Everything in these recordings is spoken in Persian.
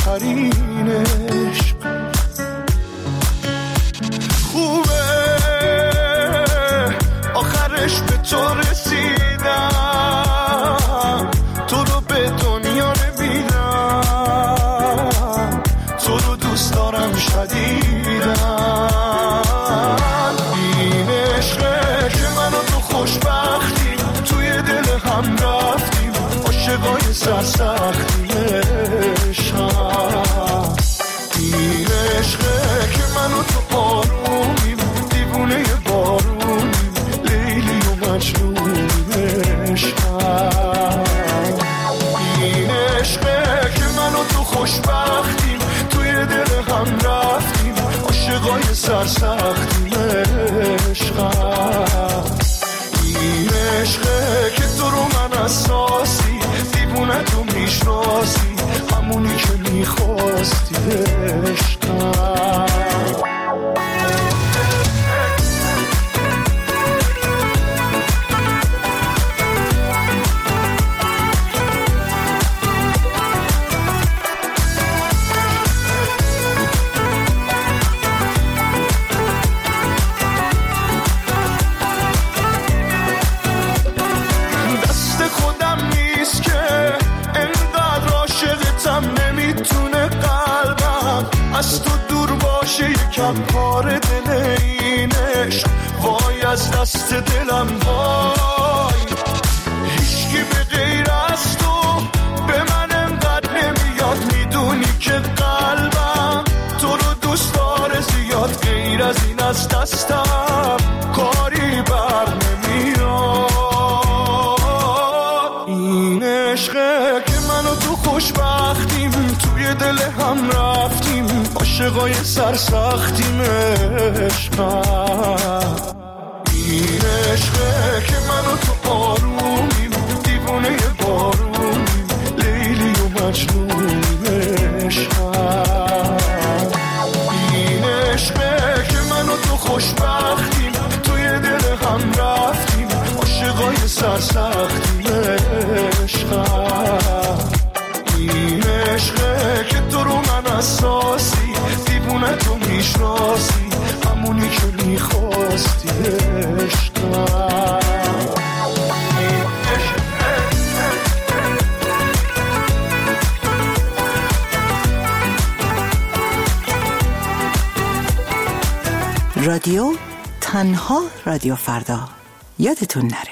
آخرین عشق. خوبه آخرش به تو رسیدم، تو رو به دنیا نمیدم، تو رو دوست دارم شدیدم. این عشقه که من و تو خوشبختیم، توی دل هم رفتیم، عاشقای سرسختیم عشقم. این عشقه که من و تو آرومیم، دیوونه بارونیم، لیلی و مجنونیم عشقم. این عشقه که من و تو خوشبختیم، توی دل هم رفتیم، عاشقای سرسختیم عشقم. این عشقه که تو رو من اساسی، دیوونه تو میشناسی، همونی که میخواستی عشقم. از تو دور باشه یکم پاره دل این عشق، وای از دست دلم وای. هیچکی به غیر از تو به من انقدر نمیاد، میدونی که قلبم تو رو دوست داره زیاد، غیر از این از دستم کاری بر نمیاد. این عشقه که من و تو خوشبختیم، توی دل هم رفتیم، عاشقای سرسختیم عشقم. این عشقه که من و تو آرومیم، دیوونه بارونیم، لیلی و مجنونیم عشقم. این عشقه که من و تو خوشبختیم، توی دل هم رفتیم، عاشقای سرسختیم عشقم. این عشقه که تو رو من اساسی، دیوونه تو میشناسی، همونی که میخواستی عشقم. رادیو تنها رادیو فردا، یادتون نره.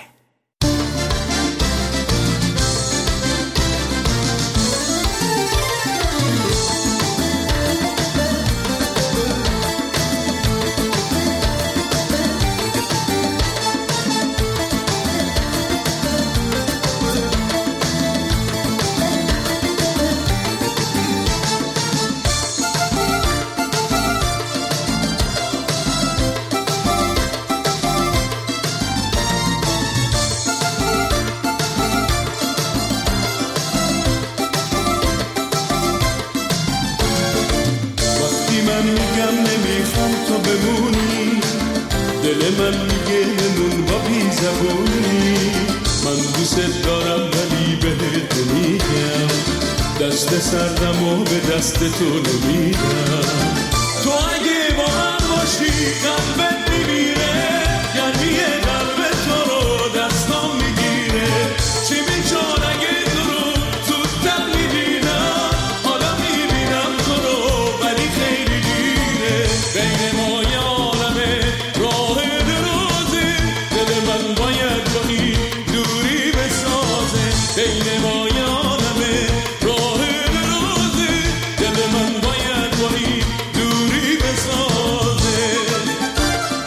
من میگه نمون با بی زبونی، من دوست دارم ولی بهت میگم، دست سردم و به دست تو نمیدم. تو اگه با من باشی قلبت میمیره، گرمی قلب تو رو دستام میگیره. چی میشد اگه تو رو زودتر میدیدم، حالا میبینم تو رو ولی خیلی دیره. بین ما یارمه راه درازه، دل من باید با این دوری بسازه. بین ما یارمه راه درازه، دل من باید با این دوری بسازه.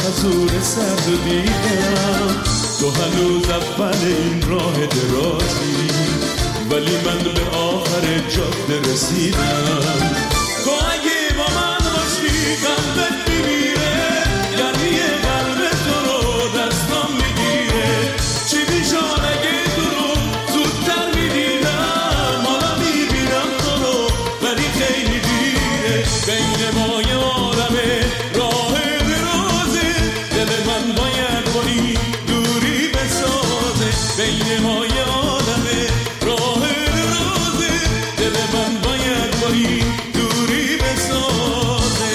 حضور سرد و دیدم تو هنوز اول این راه درازی ولی من به آخر جاده رسیدم تو اگه با من باشی قلبت میمیره یعنی قلب تو رو دستم میگیره چی بیشان اگه تو رو زودتر میدیدم حالا میبینم تو رو ولی خیلی دیره بین ما یه عالمه راه درازه دل من باید با این دوری بسازه بین ما یه عالمه راه درازه دل من باید با این دوری بسازه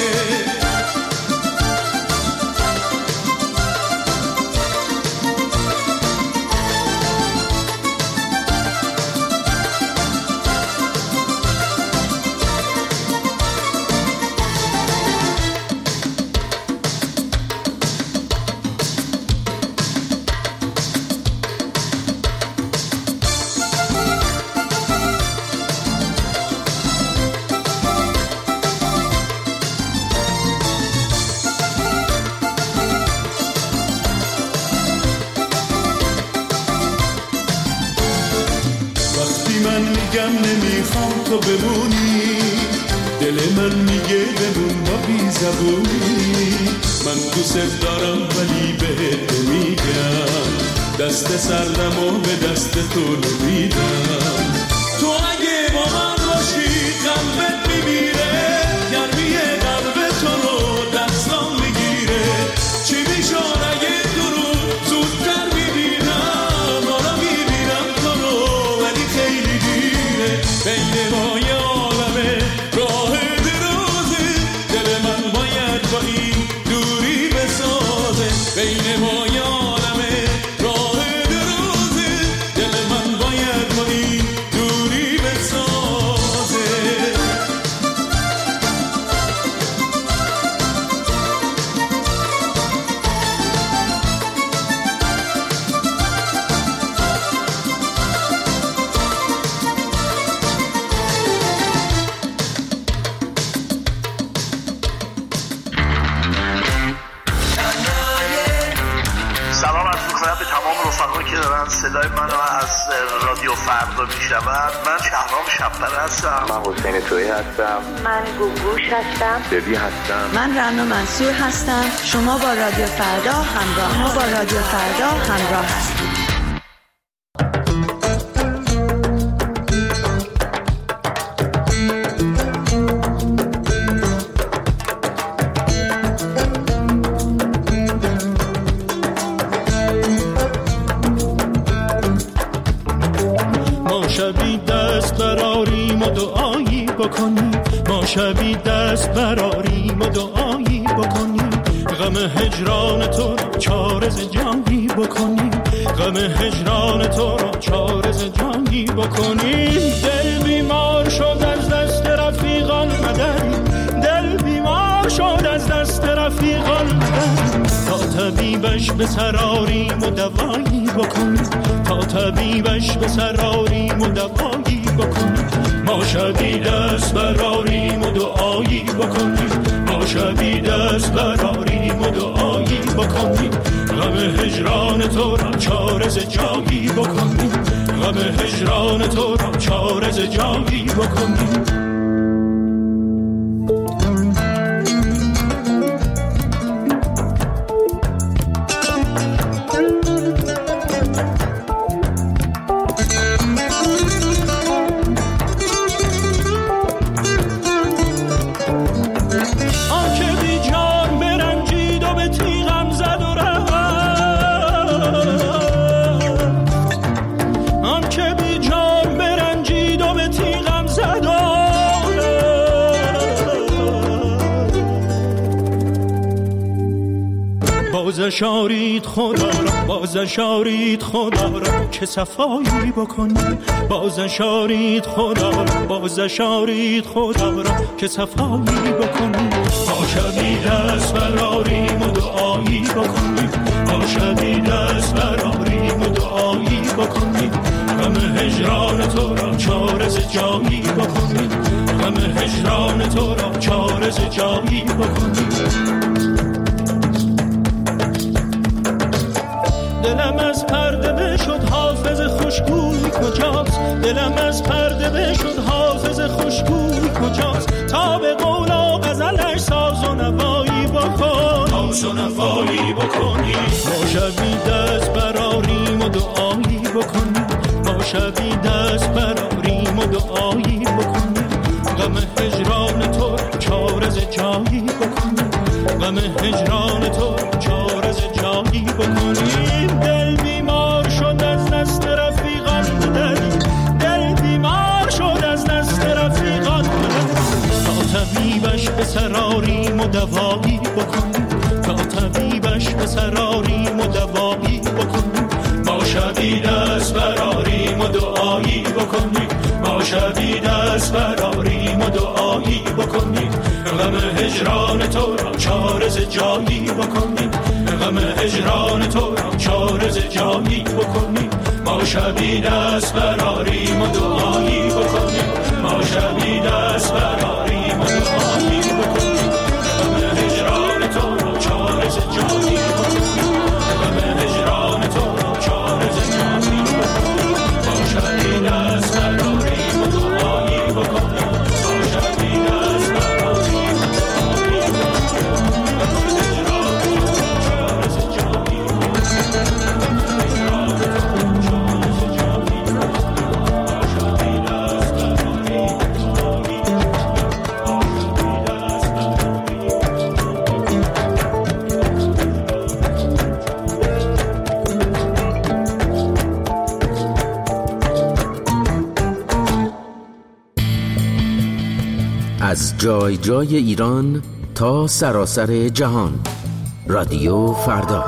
نمیخوام تو بمونی دل من میگه بمون با بی زبونی من دوست دارم ولی بهت نمیگم دست سردم و به دست تو نمیدم تو اگه با من باشی قلبت میمیره گرمی قلب تو رو دستم میگیره چی میشون اگه تو رو زودتر میبینم حالا میبینم تو رو ولی خیلی دیره بین ما یه عالمه راه درازه دل من باید با این دوری بسازه بین ما یه عالمه راه درازه دل من باید با این دوری بسازه که دارن صدای منو از رادیو فردا میشنون من شهرام شب‌پره هستم من حسین تویی هستم من گوگوش هستم دبی هستم من رنا منصور هستم. شما با رادیو فردا همراه هستید. ما شبی دست براریم و دعایی بکنیم غم هجران تو را چارز جانی بکنیم غم هجران تو را چارز جانی بکنیم دل بیمار شد از دست رفیقان مدد دل بیمار شد از دست رفیقان مدد تا طبیبش به سراریم و دوایی بکنیم تا طبیبش به سراریم و دوایی بکنیم ما شبی دست براریم و دعایی بکنیم ما شبی دست براریم و دعایی بکنیم غم هجران تو را چارز جایی بکنیم غم هجران تو را چارز جایی بکنیم بازشارید خدا را بازشارید خدا را که صفایی بکنیم بازشارید خدا را بازشارید خدا را که صفایی بکنیم ما شبی دست براریم و دعایی بکنیم ما شبی دست براریم و دعایی بکنیم غم هجران تو را چارز جایی بکنیم غم هجران تو را چارز جایی بکنیم دلم از پرده بشد حافظ خوشگوی کجاست، دلم از پرده بشد حافظ خوشگوی کجاست، تا به قول و غزلش ساز و نوایی بکن، ساز و نوایی بکنی، ما شبی دست براریم و دعایی بکنیم، ما شبی دست براریم و دعایی بکنیم، غم هجران تو چارز جایی بکنیم، غم هجران تو چارز جایی بکنیم. دل بیمار شد از دست رفیقان بدهیم، دل بیمار شد از دست رفیقان بدهیم، تا طبیبش به سراریم و دوایی بکنیم، تا طبیبش به سراریم و دوایی بکنیم، ما شبی دست براریم و دعایی بکنیم، ما شبی دست براریم و دعایی بکنیم، غم هجران تو را چارز جایی بکنیم، غم هجران تو را چارز جایی بکنیم، ما شبی دست براریم و دعایی بکنیم، ما شبی دست براریم و دعایی بکنیم، غم هجران تو را چارز جایی بکنیم، غم هجران تو را چارز جایی بکنیم، ما شبی دست براریم و دعایی بکنیم، ما شبی دست براریم و دعایی از جای جای ایران تا سراسر جهان، رادیو فردا.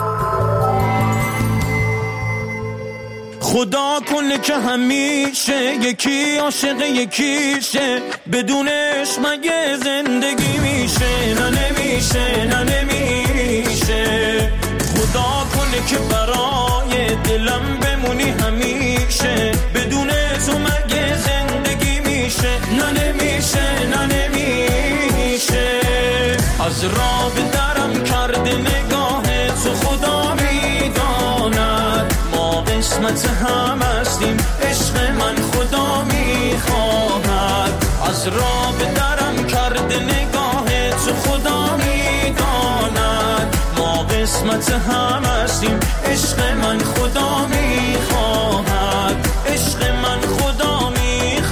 خدا کنه که همیشه یکی عاشق یکیشه، بدونش مگه زندگی میشه؟ نه نمیشه، نه نمیشه. خدا کنه که برای دلم بمونی همیشه، بدون تو مگه زندگی میشه؟ نه نمیشه، نه نمیشه. از راه به درم کرده نگاه تو خدا میداند، ما قسمت هم هستیم عشق من خدا میخواهد. از راه به درم کرده نگاه تو خدا میداند، ما قسمت هم هستیم عشق من خدا میخواهد، عشق من خدا میخواهد.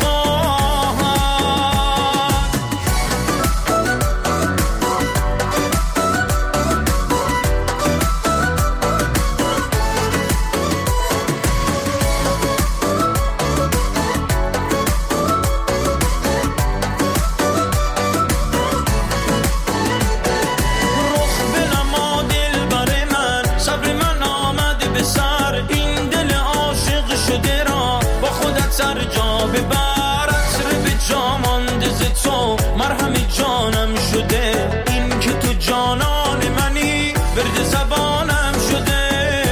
سر جا ببر عطر به جا مانده ز تو، مرهم جانم شده این که تو جانان منی، ورد زبانم شده.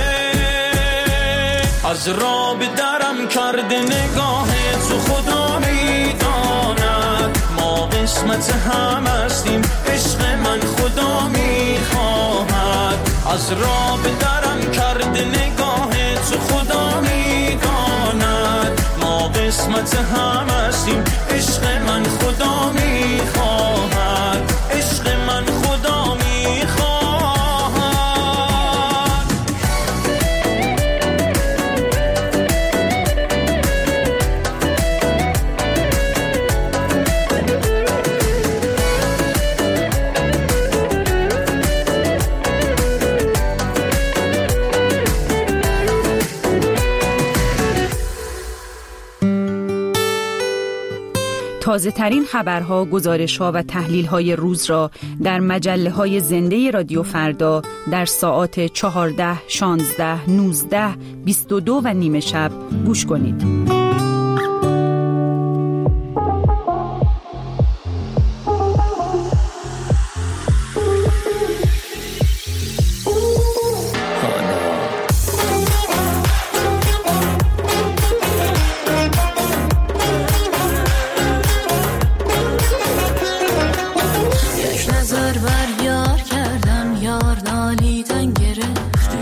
از راه به درم کرده نگاه تو خدا میداند، ما قسمت هم هستیم عشق من خدا میخواهد. از راه به درم کرده نگاه تو خدا میداند، ما قسمت هم هستیم عشق من خدا میخواهد، عشق من خدا میخواهد. تازه ترین خبرها، گزارش‌ها و تحلیل‌های روز را در مجله‌های زنده رادیو فردا در ساعات 14، 16، 19، 22 و نیمه شب گوش کنید.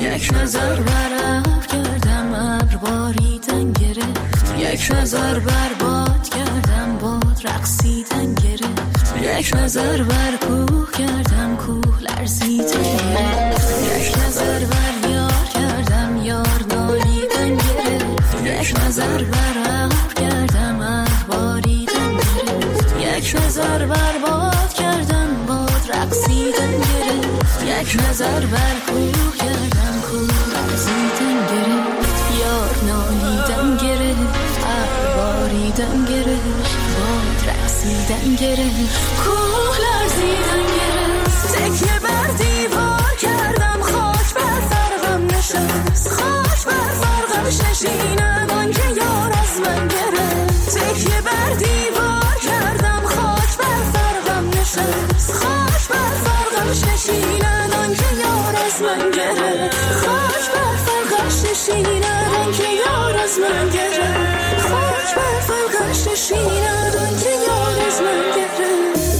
یک نظر براب کردم ابر باریدن گرفت، یک نظر برباد کردم باد رقصیدن گرفت، یک نظر بر کوه کردم کوه لرزیدن گرفت، یک نظر بر یار کردم یار نالیدن گرفت، یک نظر بر ابر کردم ابر باریدن گرفت، یک نظر برباد کردم باد رقصیدن گرفت، یک نظر بر کوه کردم کوه لرزیدن گرفت، یار نالیدن گرفت ابر باریدن گرفت باد رقصیدن گرفت کوه لرزیدن گرفت، تکیه بر دیوار کردم خاک بر فرقم نشست، خاک بر فرقم نشیند آنکه یار از من گرفت، تکیه بر دیوار کردم خاک بر فرقم نشست، خاک بر فرقم نشیند آنکه یار از من گرفت، خاک بر فرقم نشیند آنکه یار از من گرفت، خاک بر فرقم نشیند آنکه یار از من گرفت.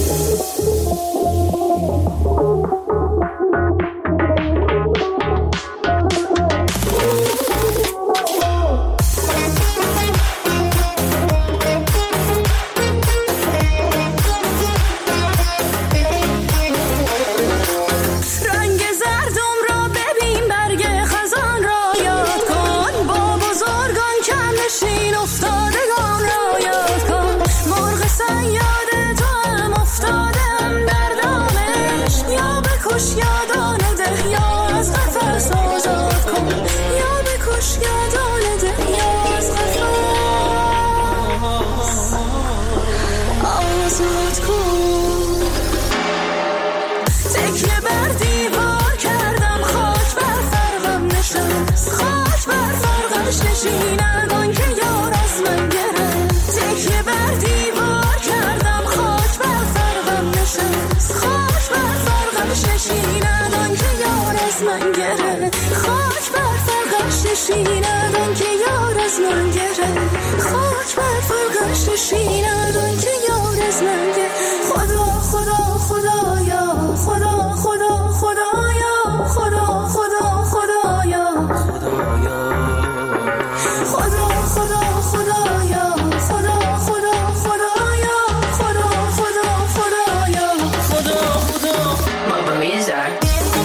نشیند آن که یار از من گرفت، خاک بر فرقش نشیند آن که یار از من گرفت، خدا خدا خدایا خدا خدا خدایا خدا خدا خدایا خدا خدا خدایا خدا خدا خدایا خدا خدا خدایا خدا خدا ماما میذار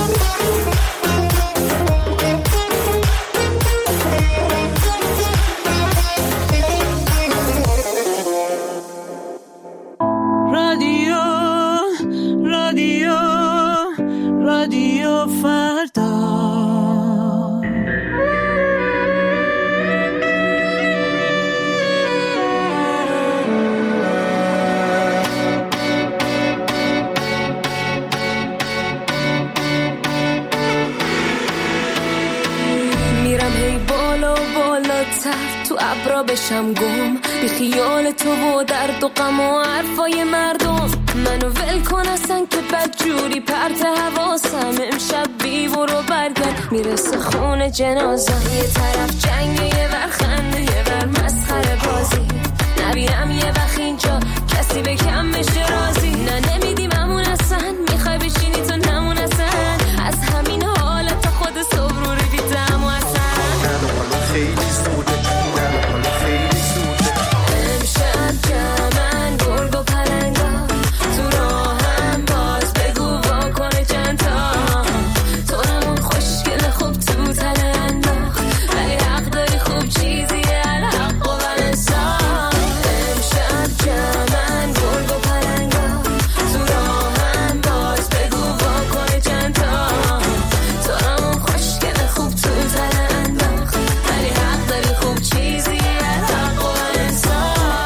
رادیو فردا. میرم هی بالا و بالاتر تو ابرا بشم گم، بی خیال تو و درد و غم و حرفای مردم، منو ول کن اصلا که بدجوری پرت حواسم، امشب بی برو برگرد میرسه خونه جنازه، یه طرف جنگ یه ور خنده یه ور مسخره بازی، نبینم یه وقت اینجا کسی به کم بشه رازی، نه نمیدیم همون اصلا میخوای بشینی تو نمون اصلا، از همین حالت خود صبر رو دیدم و اصلا خیلی زوده خیلی زوده، امشب جمعن گرگ و پرنگا تو راهم، باز بگو واکنه چند تا تو نمون خوشگل خوب تو تله انداخت، ولی حق داری خوب چیزیه الحق و بلنسا، امشب جمعن گرگ و پرنگا تو راهم، باز بگو واکنه چند تا تو نمون خوشگل خوب تو تله انداخت، ولی حق داری خوب چیزیه الحق و بلنسا.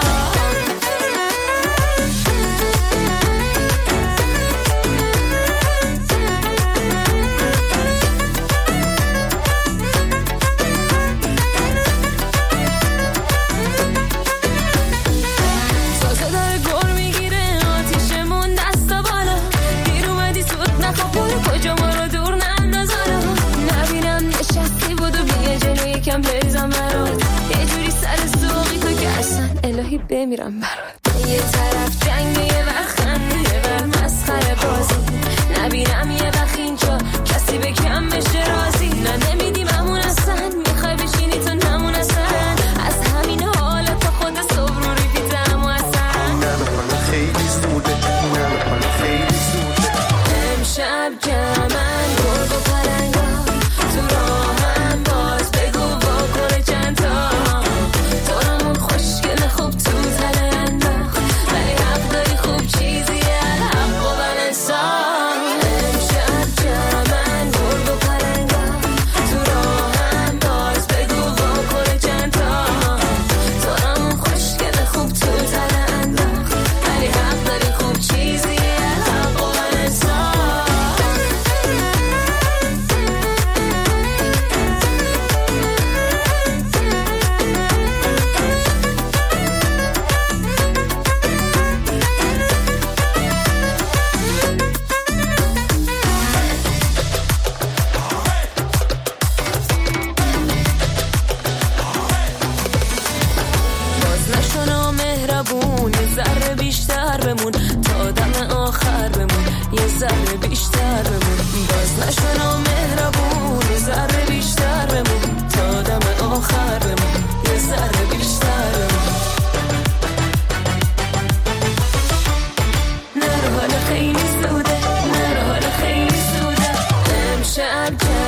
تازه داره گر میگیره آتیشمون دستا بالا، دیر اومدی سود نخواب برو کجا ما رو دور ننداز حالا، نبینم نشستی بودو بیا جلو یکم بریزم برات، یه جوری سر سوقی تو که اصلا الهی بمیرم برات، یه طرف جنگ یه ور خنده یه ور مسخره بازی، نبینم یه وقت اینجا کسی به کم بشه رازی، نه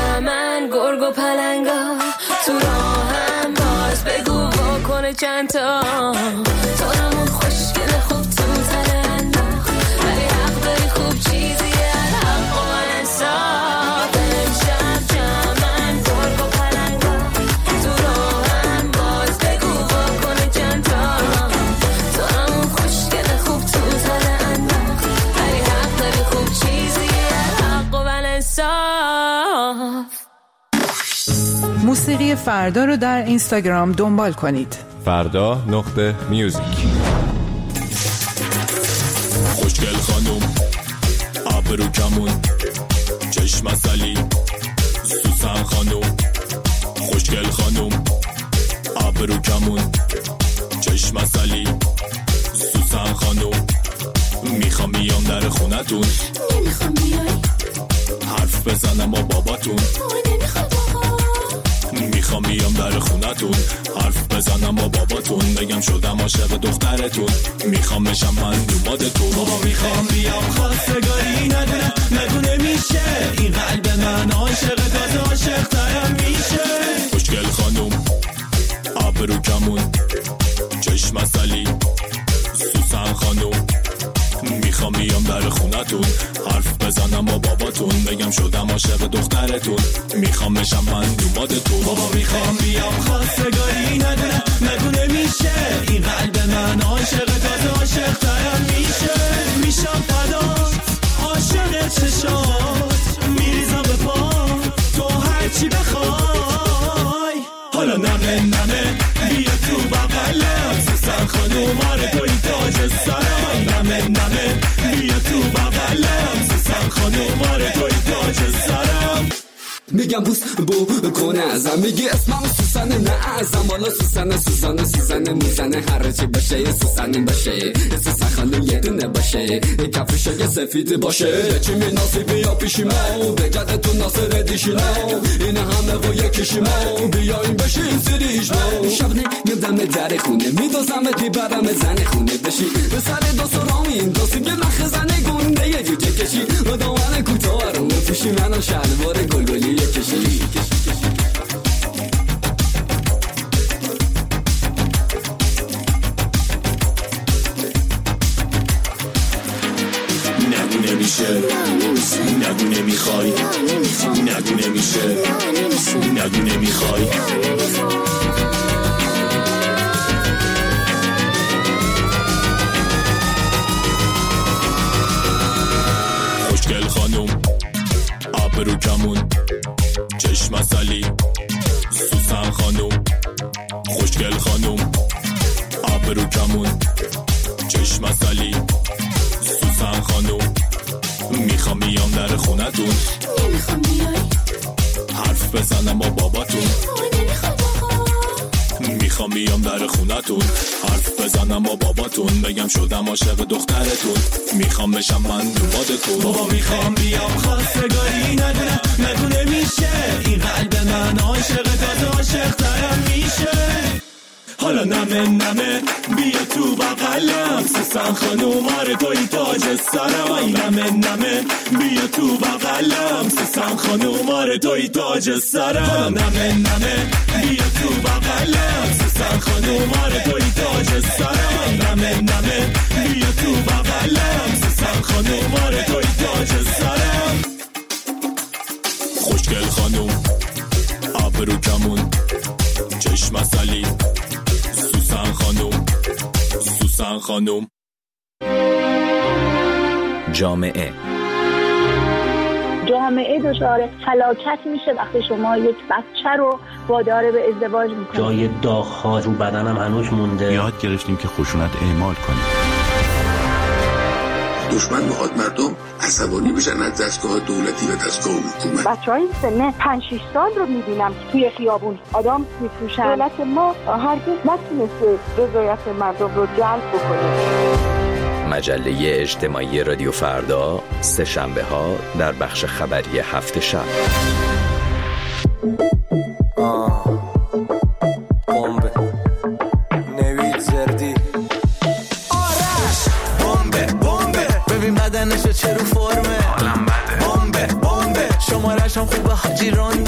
چمن گرگ و پلنگا تو راهم باز بگو واکنه چند تا تو همون خوشگل خوب تو تره انداخت ولی حق داری خوب چیزیه حق و من انصاف امشب چمن گرگ و پلنگا تو راهم باز بگو واکنه چند تا تو همون خوشگل خوب تو تره انداخت ولی حق داری خوب چیزیه حق و من انصاف. موسیقی فردا رو در اینستاگرام دنبال کنید. فردا.میوزیک. خوشگل خانم ابرو کمون چشم عسلی سوسن خانم خوشگل خانم ابرو کمون چشم عسلی سوسن خانم میخوام بیام در خونتون نمیخوام بیای حرف بزنم با باباتون نمیخوام میخوام بیام در خونتون حرف بزنم با باباتون بگم شدم عاشق دخترتون میخوام بشم من دومادتون بابا میخوام بیام خواستگاری ندونم نگونه میشه این قلب من عاشق تازه عاشق ترم میشه خوشگل خانم ابرو کمون چشم عسلی سوسن خانم میخوام بیام در خونتون حرف بزنم با باباتون بگم شدم عاشق دخترتون میخوام بشم من دومادتون بابا میخوام بیام خواستگاری ندونم نگونه میشه این قلب من عاشق تازه عاشق ترم میشه میشم فدات عاشق چشات میریزم به پا تو هرچی بخوای حالا نمه بیا تو بغلم سوسن خانوم آره توی تاج سرم نمه بیا تو بغلم سوسن خانوم آره توی تاج سرم میگم بوس بو کنه ازم میگی اسمم سوسن نه ازم والا سوسن میزنه هر چی بشه سوسن باشه سوسن خانم یه دونه باشه کفش یه سفید باشه چی مناسب بیا پیشی ما بگرد تو ناصر دیشی ما این همه و یکیشی ما بیایم بشیم سریش ما شبنه میدم در خونه میدازمت میبرم زن خونه بشی به سر دوست رامین دوستی که نخ زنه گنده یه جوجه کشی و دامن کوتاه رو پیشی منو شلوار گلگلی کشی نگو نمیشه نگو نمیخوای نگو نمیشه نگو نمیخوای خوشگل خانم ابرو کمون چشم عسلی سوسن خانم خوشگل خانم ابرو کمون چشم عسلی سوسن خانم میخوام بیام در خونتون نمیخوام بیای حرف بزنم با باباتون نمیخوام میخوام بیام در خونتون حرف بزنم با باباتون بگم شدم عاشق دخترتون میخوام بشم من دومادتون بابا میخوام بیام خواستگاری ندونم نگو نمیشه این قلب من عاشق تازه عاشق ترم میشه حالا نمه بیا تو بغلم سوسن خانوم آره توی تاج سرم نمه بیا تو بغلم سوسن خانوم آره توی تاج سرم حالا نمه بیا تو بغلم سوسن خانوم آره توی تاج سرم نمه بیا تو بغلم سوسن خانوم آره توی تاج سرم خوشگل خانوم ابرو کمون چشم عسلی سوسن خانم جامعه دچار فلاکت میشه وقتی شما یک بچه رو وادار به ازدواج میکنید. جای داغ‌ها رو بدنم هنوز مونده. یاد گرفتیم که خشونت اعمال کنیم. دشمن میخواد مردم عصبانی بشن از دستگاه دولتی و دستگاه حکومت. بچه‌های سن 5-6 سال رو میبینم توی خیابون آدم میفروشن. دولت ما هرگز نتونسته رضایت مردم رو جلب بکنه. مجله اجتماعی رادیو فردا سه شنبه ها در بخش خبری هفت شب. بمب نوید زردی آرش بمب ببین بدنشو چه رو فرمه حالم بده بمب شمارش هم خوبه حاجی ران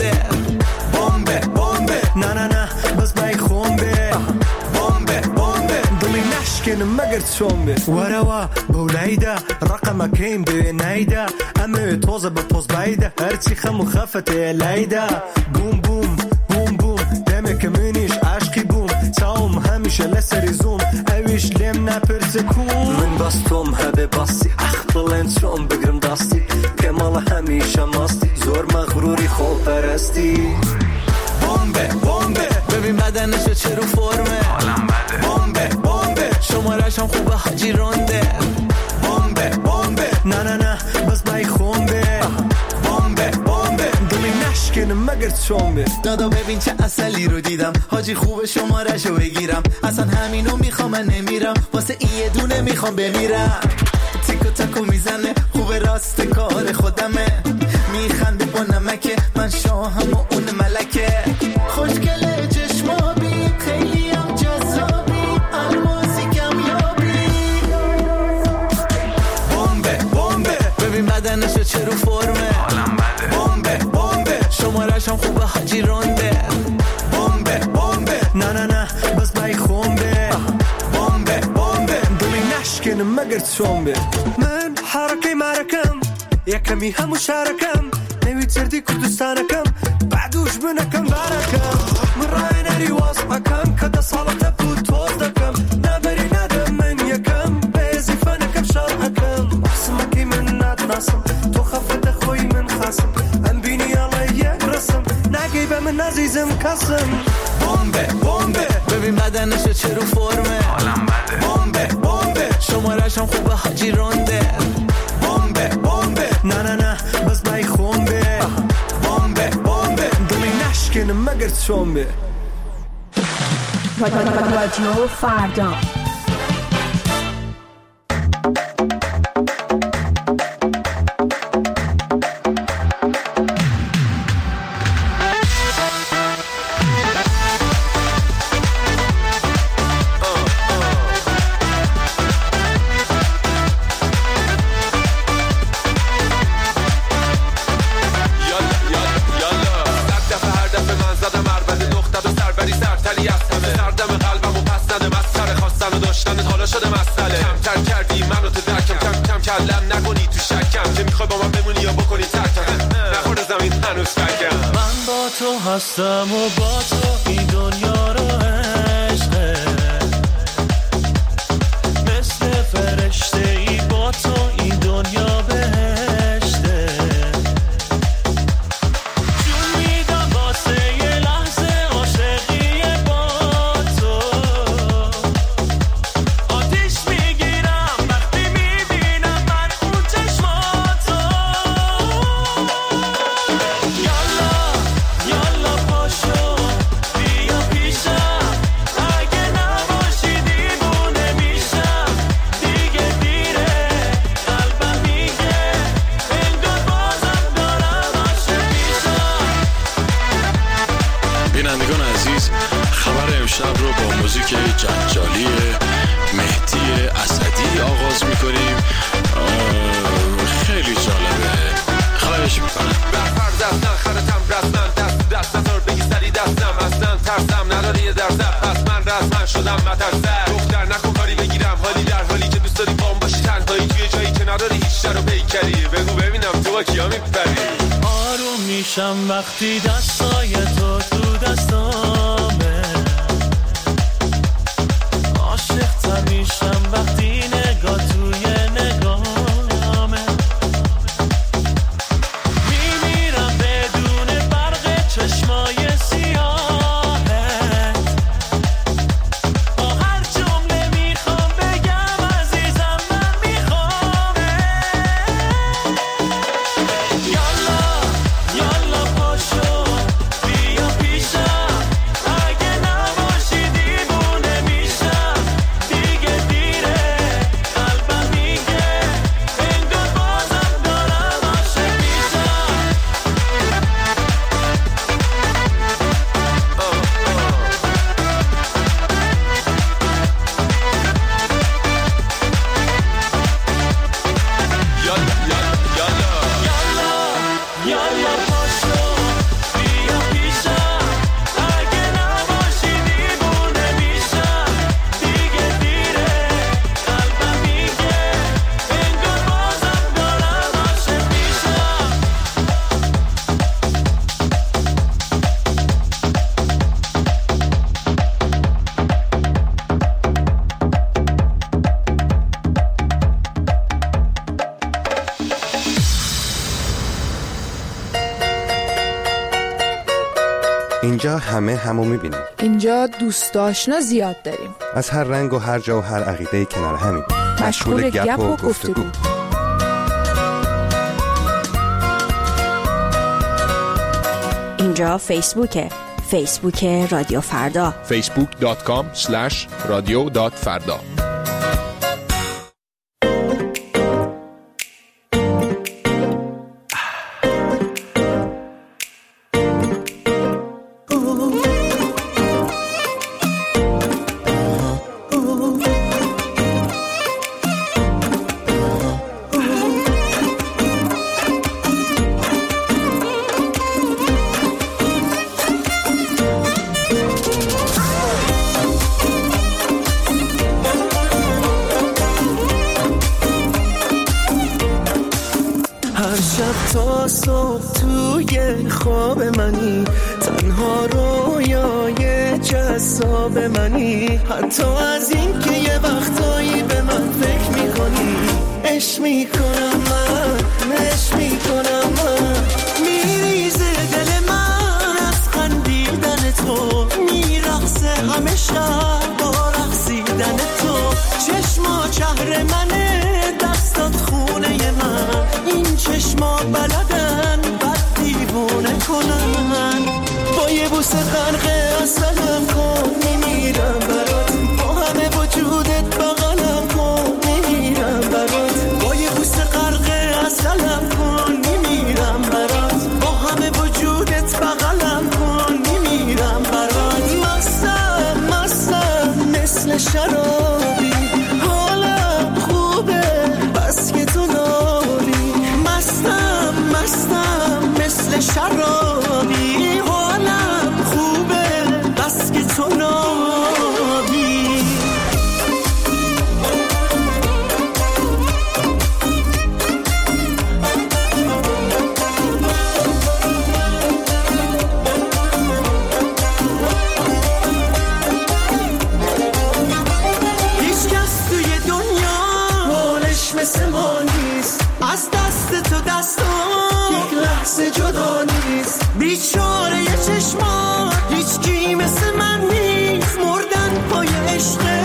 مگرد شنبه وروا بولیده رقمك این به نیده امه توزه به پوز بایده هرچی خمو خفته لیده بوم بوم بوم بوم دمک منیش عشقی بوم تاوم همیشه لسری زوم اویش لیم نپرسه کون من باستم هبه باستی اخبلند شم بگرم داستی کمال همیشه ماستی زور مغروری خوب پرستی بومبه بومبه ببین بدنش چه رو فرمه حالم بده بومبه بومبه شمارش هم خوبه حاجی رونده بومبه بومبه نه نه نه بس بای خونبه بومبه بومبه دلی نشکنه مگرد شنبه دادا ببین چه اصلی رو دیدم حاجی خوبه شمارش رو بگیرم اصلا همینو میخوام من نمیرم واسه این یه دونه میخوام بمیرم تیکو تاکو میزنه خوبه راست کار خودمه میخنده با نمکه من شاهم و اون ملکه خوشگله چشمابی خیلی هم جذابی الماسی کمیابی بومبه بومبه ببین بدنشو چه رو فرمه حالم بده بومبه بومبه شمارش هم خوبه حاجی رونده بومبه بومبه نه نه نه بس بای خونبه بومبه بومبه دلی نشکنه مگرد شنبه من حرکه مرکم یکمی همو شرکم نوید زردی کردستانکم بعدوش بنکم برکم من رای نری واسمکم که دا سالت بود توز دکم نبری ندم من یکم بیزی فنکم شرحکم محسمکی من ندناسم تو خفت خوی من خاسم ام بینی علی یک رسم نگی به من عزیزم کسم بومبه بومبه ببین بدنشو چه رو فرمه حالم بده بومبه بومبه شمارش هم خوبه حاجی رونده بومبه بومبه نه نه نه بس بای خونبه بومبه بومبه دلی نشکنه مگرد شنبه رادیو فردا شده مسئله کمتر کردی منو تو درکم کم کلم نکنی تو شکم که میخوای با من بمونی یا بکنی ترکم نخورده زمین هنوز فکم من با تو هستم و با تو این دنیا رو عشقه مثل فرشته ای با تو این دنیا بهشته جون میدم واسه یه لحظه عاشقی با تو آتیش میگیرم وقتی میبینم من اون چشماتو یالا یالا پاشو بیا پیشم اگه نباشی دیوونه میشم دیگه دیره قلبم میگه انگار بازم دارم عاشق میشم. بینندگان عزیز خبر امشب رو با موزیک جنجالی مهدی اسدی آغاز میکنیم. خیلی جالبه، خواهش میکنم. برفر دست نخرتم رسمن دست نزار بگی سری دستم اصلا ترسم نداری یه درسم پس من رسمن شدم مترسر دختر نکن کاری بگیرم حالی در حالی که دوست داری بام باشی تنهایی توی جایی که نداری هیچ در رو پیکری بگو ببینم تو با کیا میپری. آروم میشم وقتی دستای تو دستامه عاشق تر میشم وقتی نگاه توی نگاهمه میمیرم بدون برق چشمای سیاهت با هر جمله میخوام بگم عزیزم من میخوامه یالا یالا پاشو بیا پیشم اینجا همه همو میبینیم. اینجا دوست آشنا زیاد داریم. از هر رنگ و هر جا و هر عقیده کنار همیم. مشغول گپ و گفتگو. اینجا فیسبوکه. فیسبوک رادیو فردا. facebook.com/radio.farda. تا صبح توی خواب منی، تنها رویای جذاب منی، حتی از این که یه وقتایی به من فکر میکنی. عشق میکنم من، عشق میکنم من، میریزه دل من از خندیدن تو، میرقصه همه شب با رقصیدن تو. چشما شهر منه، دستات خونه من، این چشما بلدن بد دیوونه کنن. با یه بوسه غرق عسلم کن، میمیرم برات، با همه وجودت بغلم کن، میمیرم برات. با یه بوسه غرق عسلم کن، میمیرم برات، با همه وجودت بغلم کن، میمیرم برات. مستم مستم مثل شرابی، حالم خوبه بس که تو نابی. مستم مستم مثل شرابی، حالم خوبه بس که تو نابی. هیچ کس توی دنیا حالش مثل ما نیست، از دست تو دستان یک لحظه جدا نیست. بیچاره یه چشما هیچ کی مثل من نیست، مردن پای عشقه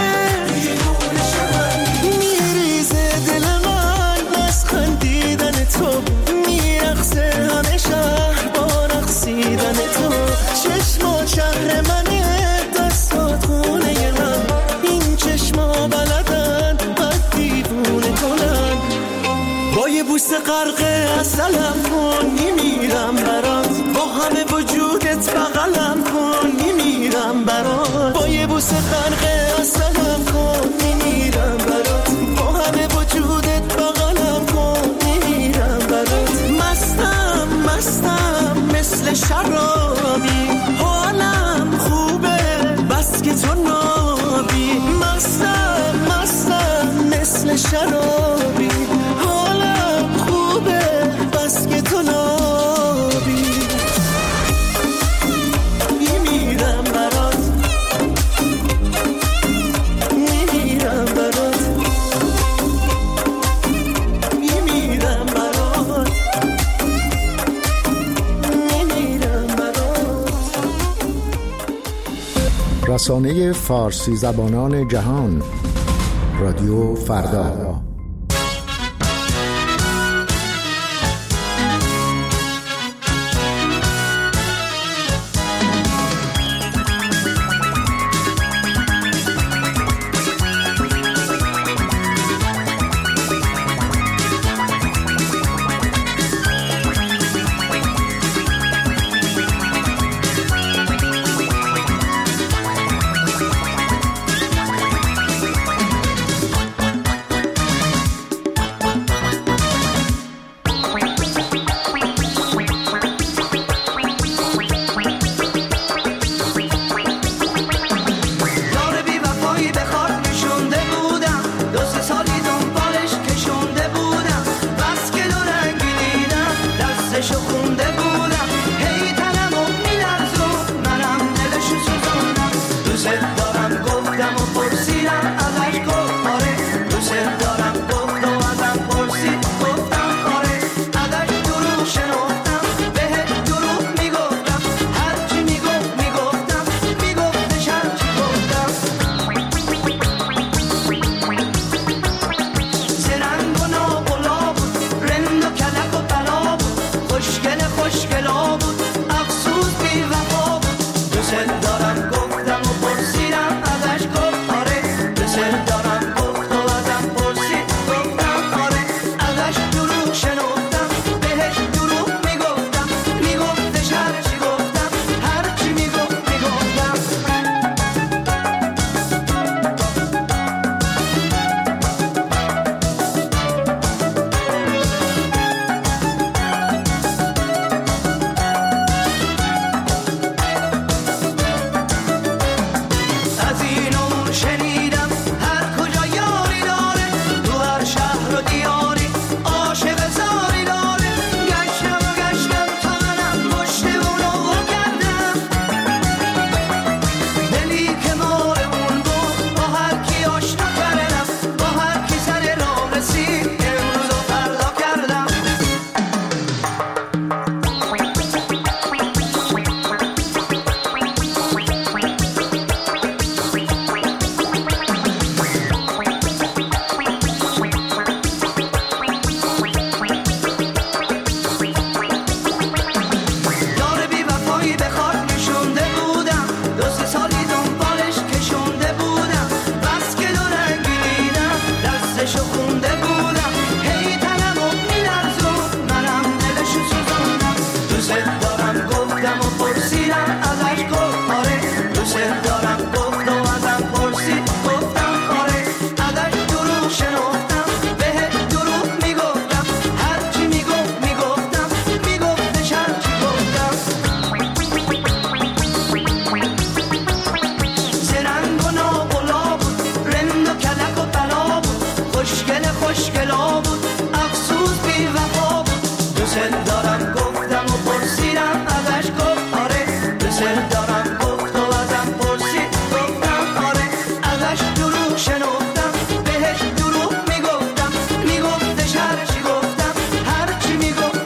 میریزه دل من از خندیدن تو، میرقصه همه شهر با رقصیدن تو. چشما شهر منه، دستات خونه من، این چشما بلدن بد دیوونه کنن. با یه بوسه غرق عسلم کن، میمیرم برات، با همه وجودت بغلم کن، میمیرم برات. با یه بوسه غرق عسلم کن، میمیرم برات، با همه وجودت بغلم کن، میمیرم برات. مستم مستم مثل شرابی، حالم خوبه بس که تو نابی. مستم مستم مثل شرابی، حالم خوبه بس که تو نابی. میمیرم برات، میمیرم برات، میمیرم برات، میمیرم برات. رسانه فارسی زبانان جهان، رادیو فردا. گفتم و پرسیدم ازش گفت آره دوست دارم گفت و ازم پرسید گفتم آره ازش دروغ شنفتم بهش دروغ میگفتم هرچی میگفتم میگفتش هرچی گفتم زرنگ و نابلا بود رند و کلک و بلا بود خوشگلا بود افسوس بی وفا بود دوست دارم گفتم و پرسیدم ازش گفت آره دوست دارم گفت و ازم پرسید گفتم آره ازش دروغ شنفتم بهش دروغ میگفتم میگفتش هرچی گفتم هرچی میگفتم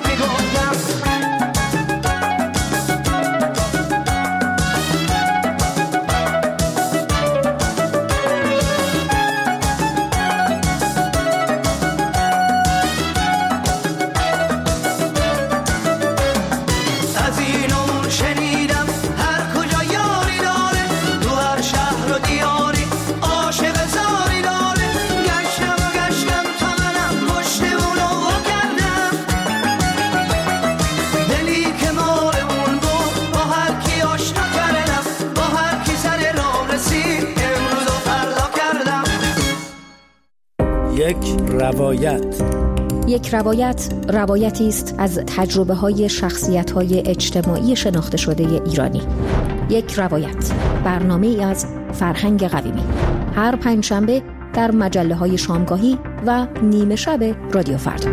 از این اون شنیدم هر کجا یاری داره تو هر شهر و دیاری عاشق زاری داره گشتم تا منم پشت اونو وا کردم دلی که مال اون بود با هر کی آشنا کردم با هر کی سر راه رسید امروز و فردا کردم یک روایت روایتی است از تجربه های شخصیت های اجتماعی شناخته شده ایرانی. یک روایت، برنامه ای از فرهنگ قویمی، هر پنجشنبه در مجله های شامگاهی و نیمه شب رادیو فردا.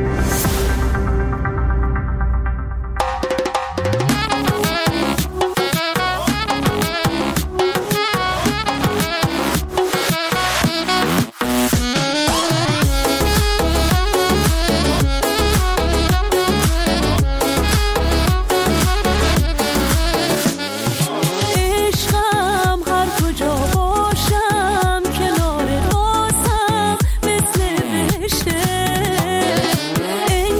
عشقم هر کجا باشم کنار واسم مثل بهشته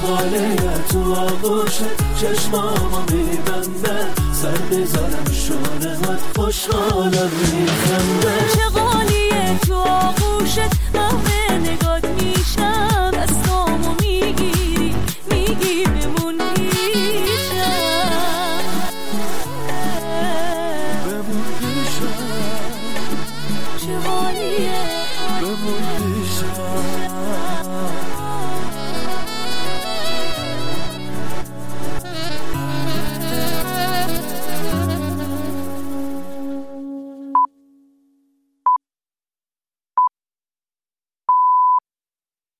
خوشحاله تو آغوشت چشمامو میبندم سر بذارم شانهات خوشحالم میخندم چه غالیه تو آغوشت